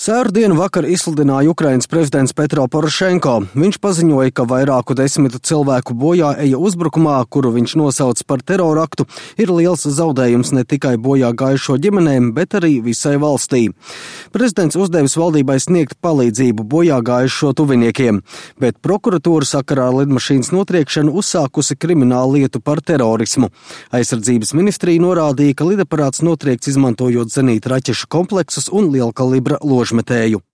Sērtdienu vakar izsludināja Ukrainas prezidents Petro Porošenko. Viņš paziņoja, ka vairāku desmitu cilvēku bojā eja uzbrukumā, kuru viņš nosauc par teroraktu, ir liels zaudējums ne tikai bojā gājušo ģimenēm, bet arī visai valstī. Prezidents uzdevis valdībai sniegt palīdzību bojā gājušo tuviniekiem, bet prokuratūra sakarā ar lidmašīnas notriekšanu uzsākusi kriminālu lietu par terorismu. Aizsardzības ministrija norādīja, ka lidaparāts notriekts izmantojot zenīta raķešu kompleksus un lielkalibra ložmetēju.